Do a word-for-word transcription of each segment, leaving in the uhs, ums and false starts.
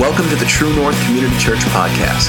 Welcome to the True North Community Church podcast.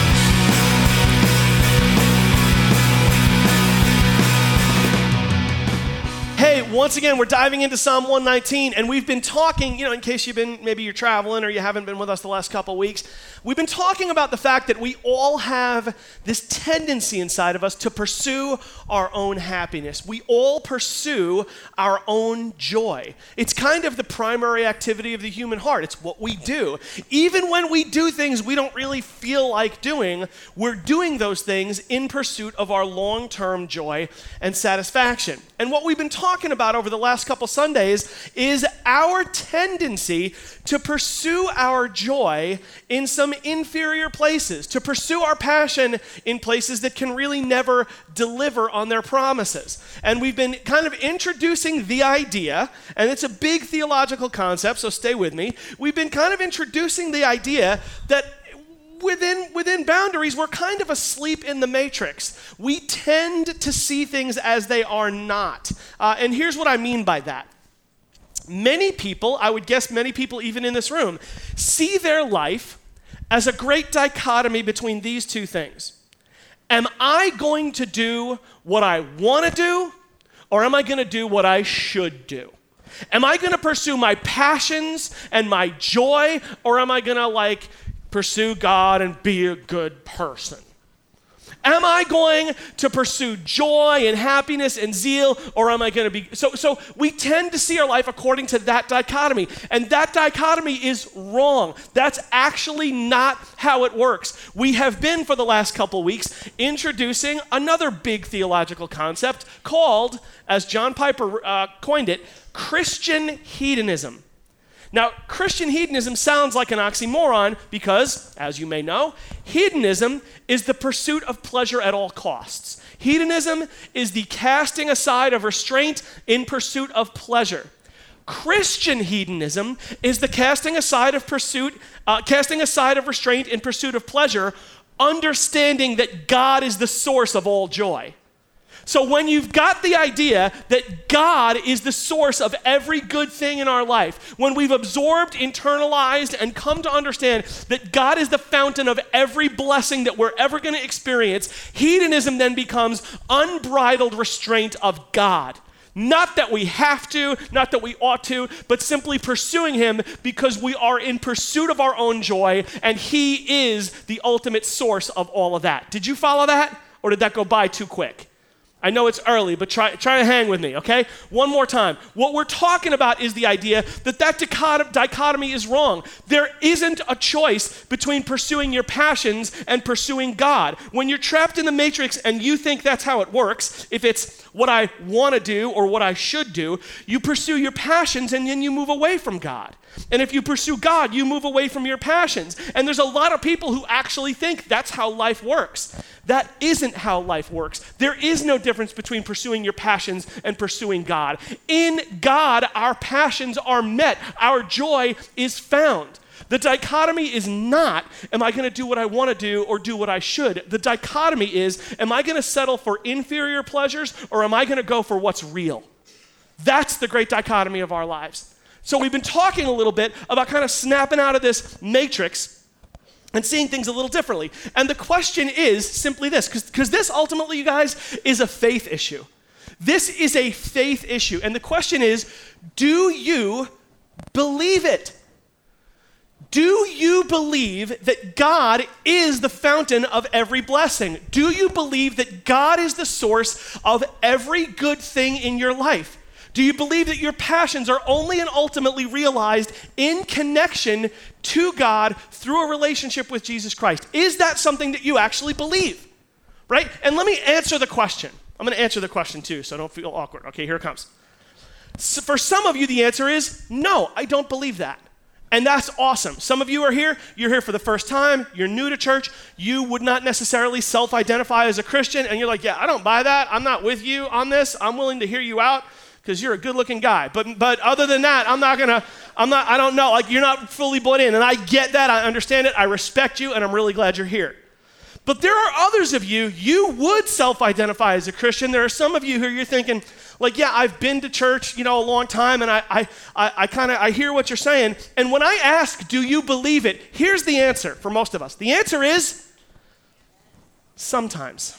Hey, once again, we're diving into Psalm one nineteen, and we've been talking, you know, in case you've been, maybe you're traveling or you haven't been with us the last couple weeks, we've been talking about the fact that we all have this tendency inside of us to pursue our own happiness. We all pursue our own joy. It's kind of the primary activity of the human heart. It's what we do. Even when we do things we don't really feel like doing, we're doing those things in pursuit of our long-term joy and satisfaction. And what we've been talking about over the last couple Sundays is our tendency to pursue our joy in some inferior places, to pursue our passion in places that can really never deliver on their promises. And we've been kind of introducing the idea, and it's a big theological concept, so stay with me. We've been kind of introducing the idea that Within, within boundaries, we're kind of asleep in the matrix. We tend to see things as they are not. Uh, and here's what I mean by that. Many people, I would guess many people even in this room, see their life as a great dichotomy between these two things. Am I going to do what I want to do, or am I going to do what I should do? Am I going to pursue my passions and my joy, or am I going to like pursue God and be a good person? Am I going to pursue joy and happiness and zeal, or am I going to be... So, so we tend to see our life according to that dichotomy, and that dichotomy is wrong. That's actually not how it works. We have been, for the last couple weeks, introducing another big theological concept called, as John Piper uh, coined it, Christian hedonism. Now, Christian hedonism sounds like an oxymoron because, as you may know, hedonism is the pursuit of pleasure at all costs. Hedonism is the casting aside of restraint in pursuit of pleasure. Christian hedonism is the casting aside of pursuit, uh, casting aside of restraint in pursuit of pleasure, understanding that God is the source of all joy. So when you've got the idea that God is the source of every good thing in our life, when we've absorbed, internalized, and come to understand that God is the fountain of every blessing that we're ever going to experience, hedonism then becomes unbridled restraint of God. Not that we have to, not that we ought to, but simply pursuing him because we are in pursuit of our own joy, and he is the ultimate source of all of that. Did you follow that? Or did that go by too quick? I know it's early, but try, try to hang with me, okay? One more time. What we're talking about is the idea that that dichotomy is wrong. There isn't a choice between pursuing your passions and pursuing God. When you're trapped in the matrix and you think that's how it works, if it's what I want to do or what I should do, you pursue your passions and then you move away from God. And if you pursue God, you move away from your passions. And there's a lot of people who actually think that's how life works. That isn't how life works. There is no difference between pursuing your passions and pursuing God. In God, our passions are met. Our joy is found. The dichotomy is not, am I going to do what I want to do or do what I should? The dichotomy is, am I going to settle for inferior pleasures or am I going to go for what's real? That's the great dichotomy of our lives. So we've been talking a little bit about kind of snapping out of this matrix and seeing things a little differently. And the question is simply this, because this ultimately, you guys, is a faith issue. This is a faith issue. And the question is, do you believe it? Do you believe that God is the fountain of every blessing? Do you believe that God is the source of every good thing in your life? Do you believe that your passions are only and ultimately realized in connection to God through a relationship with Jesus Christ? Is that something that you actually believe? Right? And let me answer the question. I'm going to answer the question too, so don't feel awkward. Okay, here it comes. So for some of you, the answer is no, I don't believe that. And that's awesome. Some of you are here, you're here for the first time, you're new to church, you would not necessarily self-identify as a Christian, and you're like, yeah, I don't buy that, I'm not with you on this, I'm willing to hear you out, because you're a good-looking guy. But but other than that, I'm not gonna, I'm not, I don't know, like you're not fully bought in, and I get that, I understand it, I respect you, and I'm really glad you're here. But there are others of you, you would self-identify as a Christian. There are some of you who you're thinking, Like, yeah, I've been to church, you know, a long time, and I, I, I, I kind of, I hear what you're saying. And when I ask, do you believe it? Here's the answer for most of us. The answer is sometimes.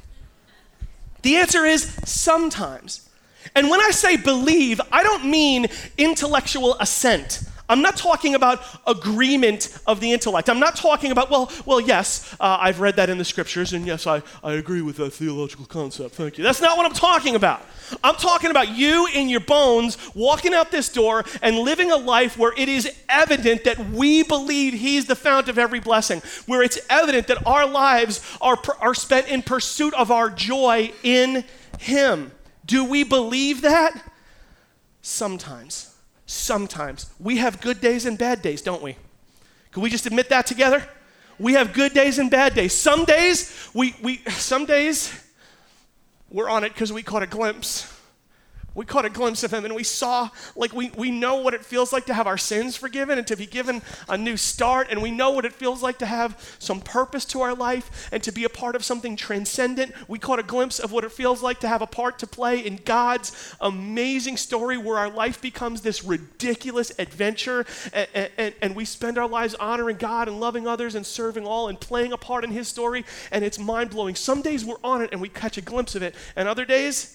The answer is sometimes. And when I say believe, I don't mean intellectual assent. I'm not talking about agreement of the intellect. I'm not talking about, well, well, yes, uh, I've read that in the scriptures, and yes, I, I agree with that theological concept. Thank you. That's not what I'm talking about. I'm talking about you in your bones walking out this door and living a life where it is evident that we believe he's the fount of every blessing, where it's evident that our lives are, are spent in pursuit of our joy in him. Do we believe that? Sometimes. Sometimes. We have good days and bad days, don't we? Can we just admit that together? We have good days and bad days. Some days, we, we some days, we're on it because we caught a glimpse. We caught a glimpse of him, and we saw, like we, we know what it feels like to have our sins forgiven and to be given a new start, and we know what it feels like to have some purpose to our life and to be a part of something transcendent. We caught a glimpse of what it feels like to have a part to play in God's amazing story where our life becomes this ridiculous adventure, and, and, and we spend our lives honoring God and loving others and serving all and playing a part in his story, and it's mind-blowing. Some days we're on it and we catch a glimpse of it, and other days,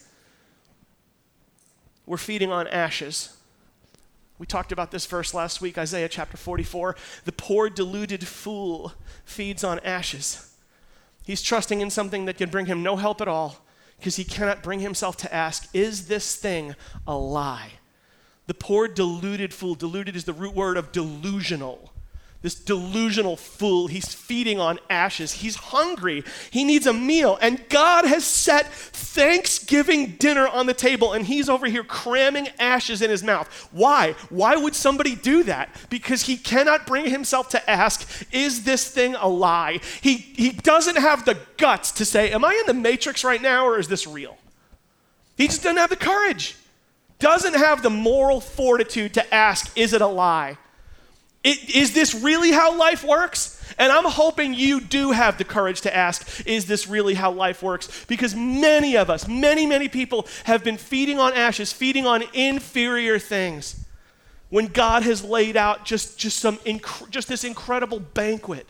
we're feeding on ashes. We talked about this verse last week, Isaiah chapter forty-four. The poor deluded fool feeds on ashes. He's trusting in something that can bring him no help at all because he cannot bring himself to ask, is this thing a lie? The poor deluded fool. Deluded is the root word of delusional. This delusional fool, he's feeding on ashes. He's hungry. He needs a meal. And God has set Thanksgiving dinner on the table, and he's over here cramming ashes in his mouth. Why? Why would somebody do that? Because he cannot bring himself to ask, is this thing a lie? He, he doesn't have the guts to say, am I in the matrix right now, or is this real? He just doesn't have the courage. Doesn't have the moral fortitude to ask, is it a lie? It, is this really how life works? And I'm hoping you do have the courage to ask, is this really how life works? Because many of us, many, many people have been feeding on ashes, feeding on inferior things, when God has laid out just, just, some inc- just this incredible banquet.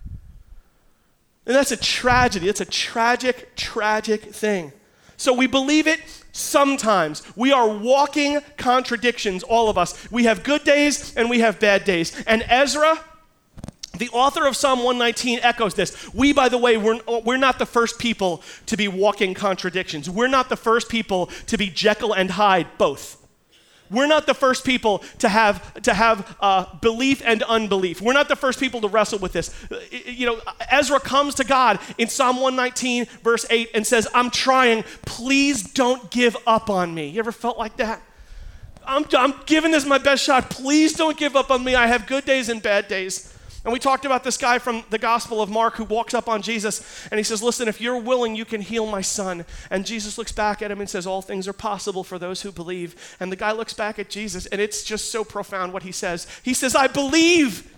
And that's a tragedy. It's a tragic, tragic thing. So we believe it sometimes. We are walking contradictions, all of us. We have good days and we have bad days. And Ezra, the author of Psalm one nineteen, echoes this. We, by the way, we're, we're not the first people to be walking contradictions. We're not the first people to be Jekyll and Hyde, both. We're not the first people to have to have uh, belief and unbelief. We're not the first people to wrestle with this. You know, Ezra comes to God in Psalm one nineteen, verse eight, and says, I'm trying. Please don't give up on me. You ever felt like that? I'm, I'm giving this my best shot. Please don't give up on me. I have good days and bad days. And we talked about this guy from the Gospel of Mark who walks up on Jesus and he says, listen, if you're willing, you can heal my son. And Jesus looks back at him and says, all things are possible for those who believe. And the guy looks back at Jesus and it's just so profound what he says. He says, I believe.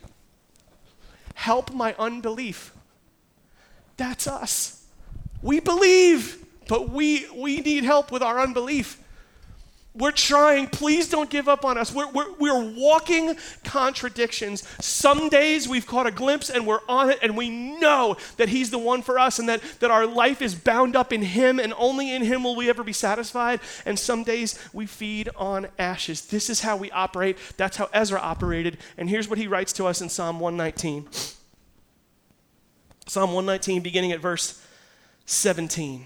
Help my unbelief. That's us. We believe, but we, we need help with our unbelief. We're trying. Please don't give up on us. We're, we're, we're walking contradictions. Some days we've caught a glimpse and we're on it and we know that he's the one for us and that, that our life is bound up in him and only in him will we ever be satisfied. And some days we feed on ashes. This is how we operate. That's how Ezra operated. And here's what he writes to us in Psalm one nineteen. Psalm one nineteen, beginning at verse seventeen.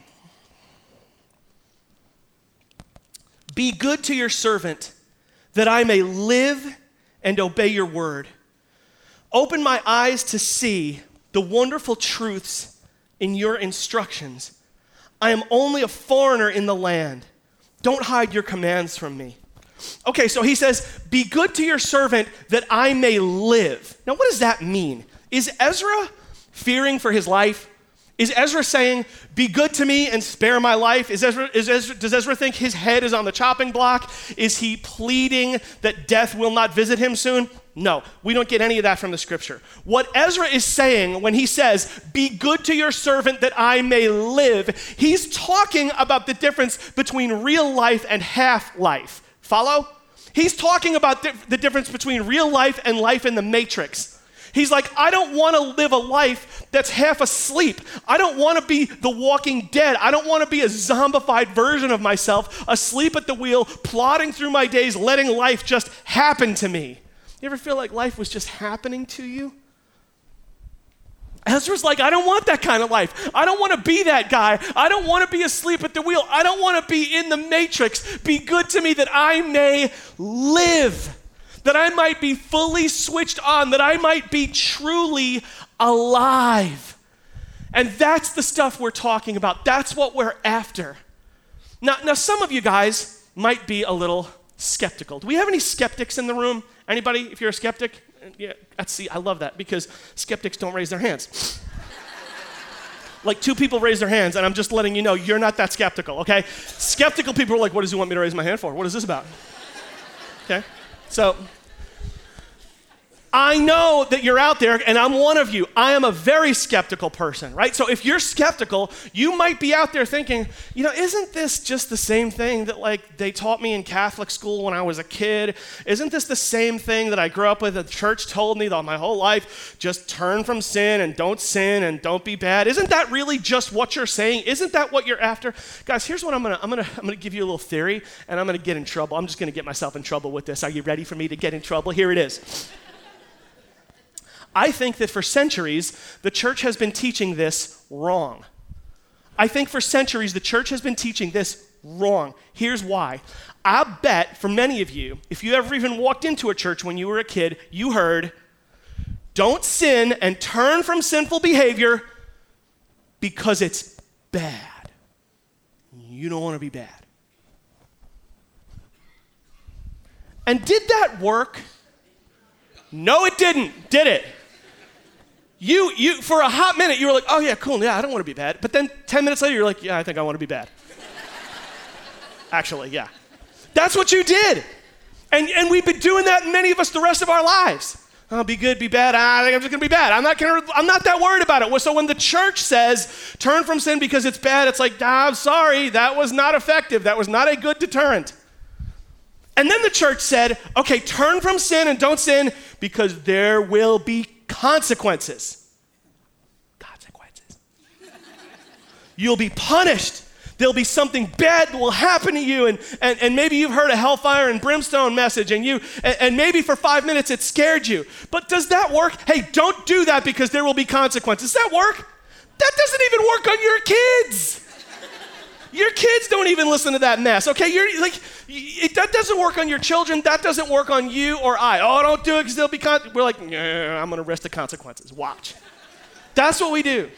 Be good to your servant, that I may live and obey your word. Open my eyes to see the wonderful truths in your instructions. I am only a foreigner in the land. Don't hide your commands from me. Okay, so he says, be good to your servant that I may live. Now, what does that mean? Is Ezra fearing for his life? Is Ezra saying, be good to me and spare my life? Is Ezra, is Ezra, does Ezra think his head is on the chopping block? Is he pleading that death will not visit him soon? No, we don't get any of that from the scripture. What Ezra is saying when he says, be good to your servant that I may live, he's talking about the difference between real life and half life. Follow? He's talking about di- the difference between real life and life in the matrix. He's like, I don't want to live a life that's half asleep. I don't want to be the walking dead. I don't want to be a zombified version of myself, asleep at the wheel, plodding through my days, letting life just happen to me. You ever feel like life was just happening to you? Ezra's like, I don't want that kind of life. I don't want to be that guy. I don't want to be asleep at the wheel. I don't want to be in the matrix. Be good to me that I may live, that I might be fully switched on, that I might be truly alive. And that's the stuff we're talking about. That's what we're after. Now, now some of you guys might be a little skeptical. Do we have any skeptics in the room? Anybody, if you're a skeptic? Yeah, that's, see, I love that because skeptics don't raise their hands. Like two people raise their hands and I'm just letting you know you're not that skeptical, okay? Skeptical people are like, what does he want me to raise my hand for? What is this about? Okay, so I know that you're out there and I'm one of you. I am a very skeptical person, right? So if you're skeptical, you might be out there thinking, you know, isn't this just the same thing that like they taught me in Catholic school when I was a kid? Isn't this the same thing that I grew up with? The church told me that my whole life, just turn from sin and don't sin and don't be bad. Isn't that really just what you're saying? Isn't that what you're after? Guys, here's what I'm gonna, I'm gonna, I'm gonna give you a little theory and I'm gonna get in trouble. I'm just gonna get myself in trouble with this. Are you ready for me to get in trouble? Here it is. I think that for centuries, the church has been teaching this wrong. I think for centuries, the church has been teaching this wrong. Here's why. I bet for many of you, if you ever even walked into a church when you were a kid, you heard, don't sin and turn from sinful behavior because it's bad. You don't want to be bad. And did that work? No, it didn't, did it? You, you, for a hot minute, you were like, oh yeah, cool, yeah, I don't want to be bad. But then ten minutes later, you're like, yeah, I think I want to be bad. Actually, yeah. That's what you did. And, and we've been doing that, many of us, the rest of our lives. Oh, be good, be bad. I think I'm just going to be bad. I'm not gonna, I'm not that worried about it. So when the church says, turn from sin because it's bad, it's like, ah, I'm sorry, that was not effective. That was not a good deterrent. And then the church said, okay, turn from sin and don't sin because there will be consequences. Consequences. You'll be punished. There'll be something bad that will happen to you. And, and, and maybe you've heard a hellfire and brimstone message and you and, and maybe for five minutes it scared you. But does that work? Hey, don't do that because there will be consequences. Does that work? That doesn't even work on your kids. Your kids don't even listen to that mess, okay? You're like, it, that doesn't work on your children. That doesn't work on you or I. Oh, don't do it because they'll be, con-. We're like, nah, I'm going to risk the consequences. Watch. That's what we do.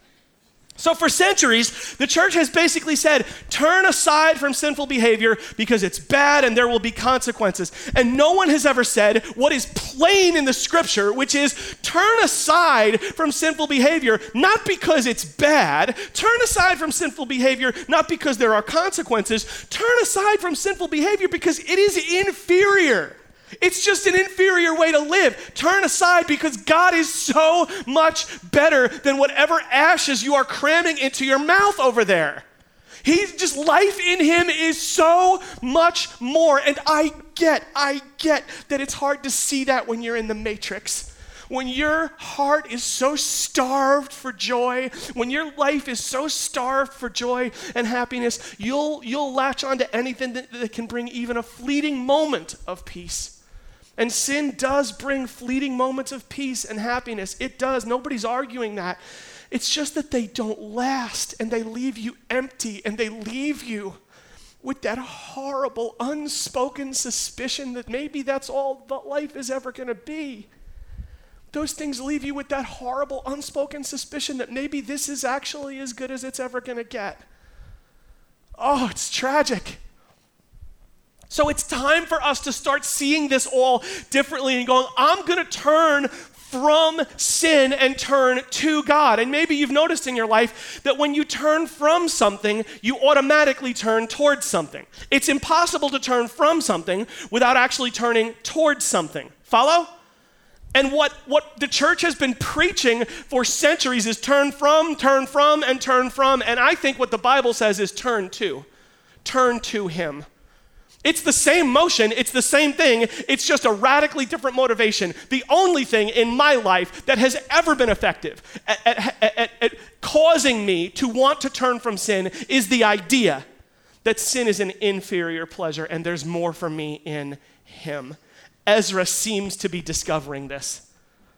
So for centuries, the church has basically said, turn aside from sinful behavior because it's bad and there will be consequences. And no one has ever said what is plain in the scripture, which is turn aside from sinful behavior, not because it's bad. Turn aside from sinful behavior, not because there are consequences. Turn aside from sinful behavior because it is inferior. It's just an inferior way to live. Turn aside because God is so much better than whatever ashes you are cramming into your mouth over there. He's just, life in him is so much more. And I get, I get that it's hard to see that when you're in the matrix. When your heart is so starved for joy, when your life is so starved for joy and happiness, you'll, you'll latch onto anything that, that can bring even a fleeting moment of peace. And sin does bring fleeting moments of peace and happiness. It does. Nobody's arguing that. It's just that they don't last and they leave you empty and they leave you with that horrible unspoken suspicion that maybe that's all that life is ever going to be. Those things leave you with that horrible unspoken suspicion that maybe this is actually as good as it's ever going to get. Oh, it's tragic. So it's time for us to start seeing this all differently and going, I'm going to turn from sin and turn to God. And maybe you've noticed in your life that when you turn from something, you automatically turn towards something. It's impossible to turn from something without actually turning towards something. Follow? And what, what the church has been preaching for centuries is turn from, turn from, and turn from. And I think what the Bible says is turn to. Turn to him. It's the same motion. It's the same thing. It's just a radically different motivation. The only thing in my life that has ever been effective at, at, at, at causing me to want to turn from sin is the idea that sin is an inferior pleasure and there's more for me in him. Ezra seems to be discovering this.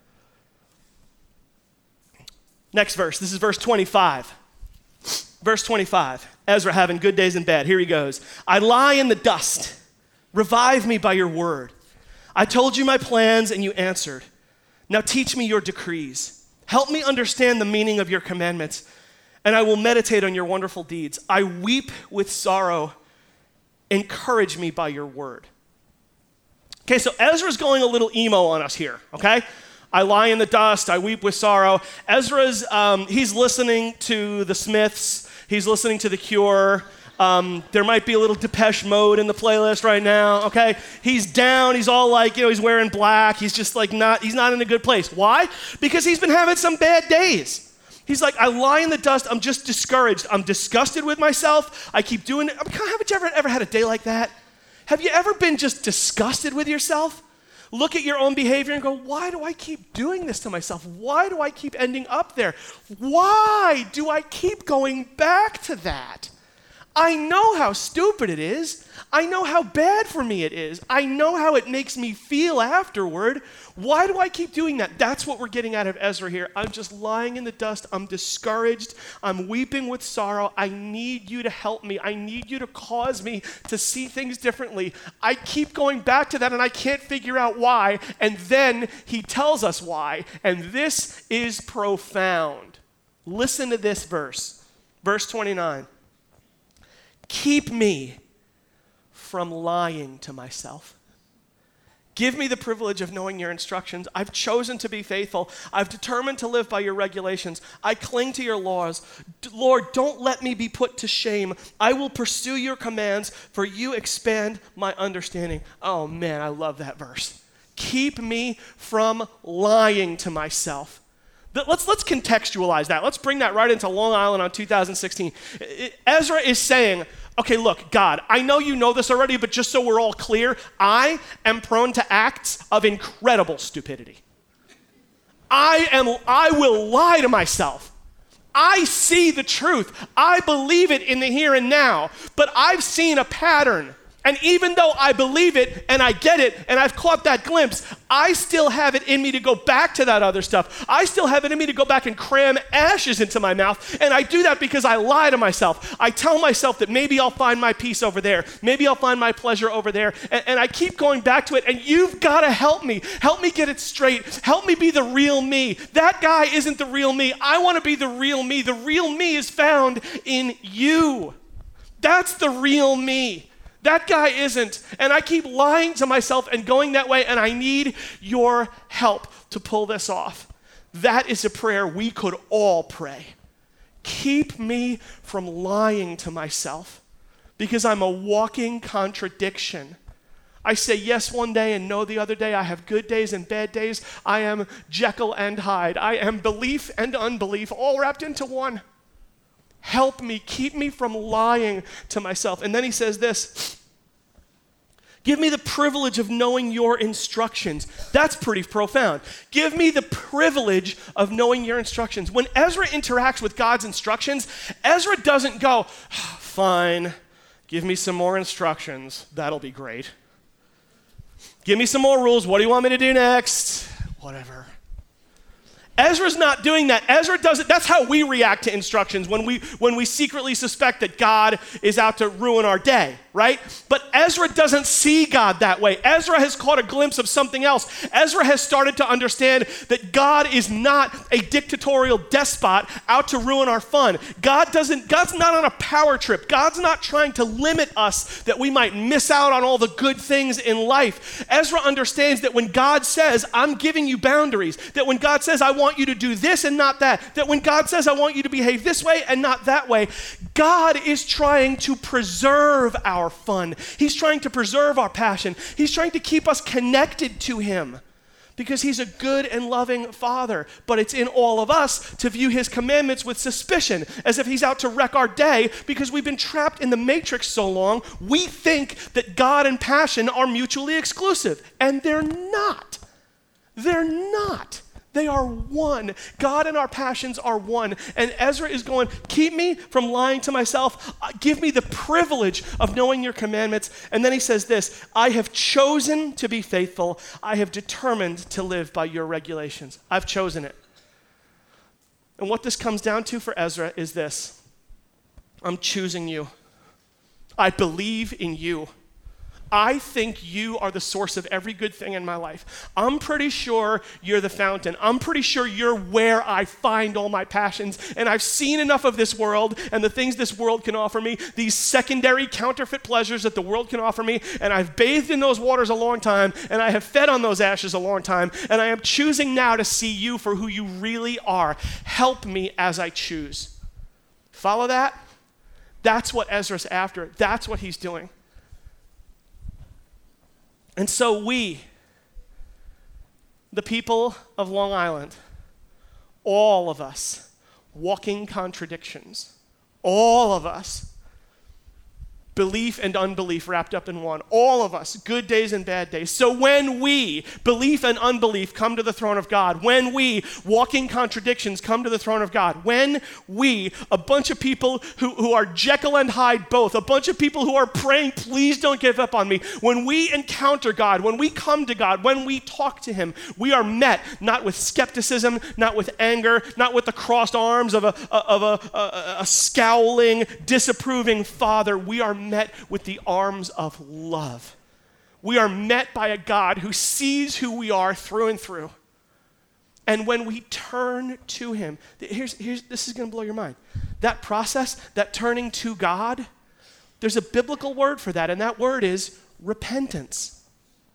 Next verse. This is verse twenty-five. Verse twenty-five. Ezra having good days and bad. Here he goes. I lie in the dust. Revive me by your word. I told you my plans and you answered. Now teach me your decrees. Help me understand the meaning of your commandments, and I will meditate on your wonderful deeds. I weep with sorrow. Encourage me by your word. Okay, so Ezra's going a little emo on us here, okay? I lie in the dust, I weep with sorrow. Ezra's, um, he's listening to the Smiths, he's listening to The Cure. Um, there might be a little Depeche Mode in the playlist right now, okay? He's down, he's all like, you know, he's wearing black, he's just like not, he's not in a good place. Why? Because he's been having some bad days. He's like, I lie in the dust, I'm just discouraged, I'm disgusted with myself, I keep doing it. Haven't you ever, ever had a day like that? Have you ever been just disgusted with yourself? Look at your own behavior and go, why do I keep doing this to myself? Why do I keep ending up there? Why do I keep going back to that? I know how stupid it is. I know how bad for me it is. I know how it makes me feel afterward. Why do I keep doing that? That's what we're getting out of Ezra here. I'm just lying in the dust. I'm discouraged. I'm weeping with sorrow. I need you to help me. I need you to cause me to see things differently. I keep going back to that and I can't figure out why. And then he tells us why. And this is profound. Listen to this verse. Verse twenty-nine. Keep me from lying to myself. Give me the privilege of knowing your instructions. I've chosen to be faithful. I've determined to live by your regulations. I cling to your laws. D- Lord, don't let me be put to shame. I will pursue your commands, for you expand my understanding. Oh man, I love that verse. Keep me from lying to myself. Let's, let's contextualize that. Let's bring that right into Long Island on two thousand sixteen. Ezra is saying, okay, look, God, I know you know this already, but just so we're all clear, I am prone to acts of incredible stupidity. I am, I will lie to myself. I see the truth. I believe it in the here and now, but I've seen a pattern. And even though I believe it and I get it and I've caught that glimpse, I still have it in me to go back to that other stuff. I still have it in me to go back and cram ashes into my mouth. And I do that because I lie to myself. I tell myself that maybe I'll find my peace over there. Maybe I'll find my pleasure over there. And, and I keep going back to it. And you've got to help me. Help me get it straight. Help me be the real me. That guy isn't the real me. I want to be the real me. The real me is found in you. That's the real me. That guy isn't. And I keep lying to myself and going that way, and I need your help to pull this off. That is a prayer we could all pray. Keep me from lying to myself, because I'm a walking contradiction. I say yes one day and no the other day. I have good days and bad days. I am Jekyll and Hyde. I am belief and unbelief all wrapped into one. Help me, keep me from lying to myself. And then he says this, give me the privilege of knowing your instructions. That's pretty profound. Give me the privilege of knowing your instructions. When Ezra interacts with God's instructions, Ezra doesn't go, fine, give me some more instructions. That'll be great. Give me some more rules. What do you want me to do next? Whatever. Ezra's not doing that. Ezra does it. That's how we react to instructions when we when we secretly suspect that God is out to ruin our day, right? But Ezra doesn't see God that way. Ezra has caught a glimpse of something else. Ezra has started to understand that God is not a dictatorial despot out to ruin our fun. God doesn't, God's not on a power trip. God's not trying to limit us that we might miss out on all the good things in life. Ezra understands that when God says, I'm giving you boundaries, that when God says, I want want you to do this and not that. That when God says, I want you to behave this way and not that way, God is trying to preserve our fun. He's trying to preserve our passion. He's trying to keep us connected to him. because he's a good and loving Father. But it's in all of us to view his commandments with suspicion, as if he's out to wreck our day, because we've been trapped in the matrix so long, we think that God and passion are mutually exclusive. And they're not. They're not. They are one. God and our passions are one. And Ezra is going, keep me from lying to myself. Uh, give me the privilege of knowing your commandments. And then he says this, I have chosen to be faithful. I have determined to live by your regulations. I've chosen it. And what this comes down to for Ezra is this. I'm choosing you. I believe in you. I think you are the source of every good thing in my life. I'm pretty sure you're the fountain. I'm pretty sure you're where I find all my passions. And I've seen enough of this world and the things this world can offer me, these secondary counterfeit pleasures that the world can offer me. And I've bathed in those waters a long time, and I have fed on those ashes a long time. And I am choosing now to see you for who you really are. Help me as I choose. Follow that? That's what Ezra's after. That's what he's doing. And so we, the people of Long Island, all of us, walking contradictions, all of us, belief and unbelief wrapped up in one, all of us, good days and bad days. So when we, belief and unbelief, come to the throne of God, when we, walking contradictions, come to the throne of God, when we, a bunch of people who, who are Jekyll and Hyde both, a bunch of people who are praying, please don't give up on me, when we encounter God, when we come to God, when we talk to him, we are met not with skepticism, not with anger, not with the crossed arms of a, of a, a, a scowling, disapproving Father. We are met with the arms of love. We are met by a God who sees who we are through and through. And when we turn to him, here's, here's, this is going to blow your mind. That process, that turning to God, there's a biblical word for that, and that word is repentance.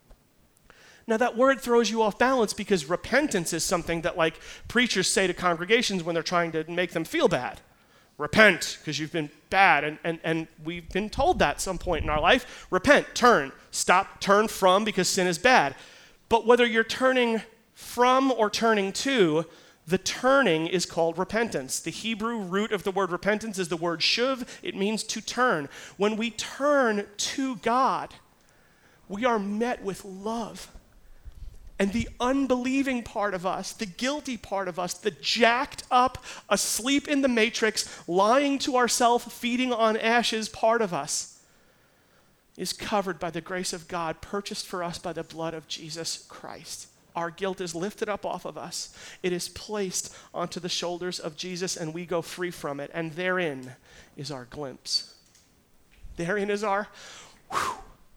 Now, that word throws you off balance because repentance is something that, like, preachers say to congregations when they're trying to make them feel bad. Repent, because you've been bad, and, and, and we've been told that at some point in our life. Repent, turn, stop, turn from, because sin is bad. But whether you're turning from or turning to, the turning is called repentance. The Hebrew root of the word repentance is the word shuv. It means to turn. When we turn to God, we are met with love. And the unbelieving part of us, the guilty part of us, the jacked up, asleep in the matrix, lying to ourselves, feeding on ashes part of us, is covered by the grace of God, purchased for us by the blood of Jesus Christ. Our guilt is lifted up off of us. It is placed onto the shoulders of Jesus, and we go free from it. And therein is our glimpse. Therein is our, whew,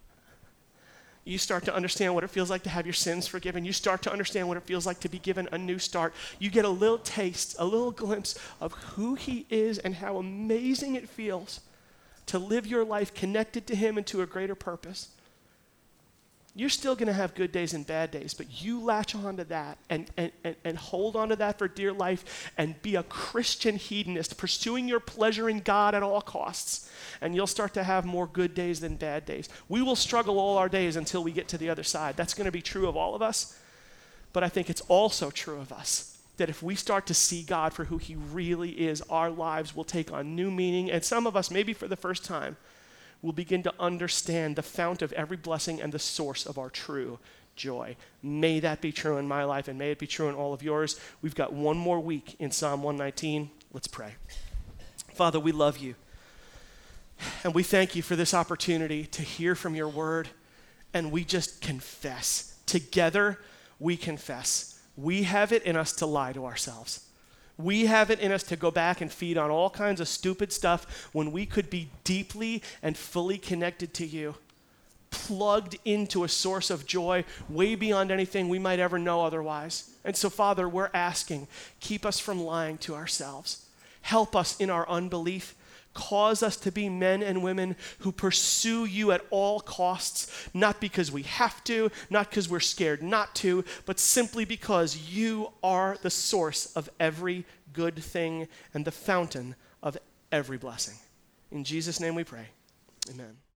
you start to understand what it feels like to have your sins forgiven. You start to understand what it feels like to be given a new start. You get a little taste, a little glimpse of who he is and how amazing it feels to live your life connected to him and to a greater purpose. You're still going to have good days and bad days, but you latch on to that and, and, and, and hold on to that for dear life and be a Christian hedonist, pursuing your pleasure in God at all costs, and you'll start to have more good days than bad days. We will struggle all our days until we get to the other side. That's going to be true of all of us, but I think it's also true of us that if we start to see God for who he really is, our lives will take on new meaning, and some of us, maybe for the first time, will begin to understand the fount of every blessing and the source of our true joy. May that be true in my life, and may it be true in all of yours. We've got one more week in Psalm one nineteen. Let's pray. Father, we love you, and we thank you for this opportunity to hear from your word, and we just confess. Together, we confess. We have it in us to lie to ourselves. We have it in us to go back and feed on all kinds of stupid stuff when we could be deeply and fully connected to you, plugged into a source of joy way beyond anything we might ever know otherwise. And so, Father, we're asking, keep us from lying to ourselves. Help us in our unbelief. Cause us to be men and women who pursue you at all costs, not because we have to, not because we're scared not to, but simply because you are the source of every good thing and the fountain of every blessing. In Jesus' name we pray. Amen.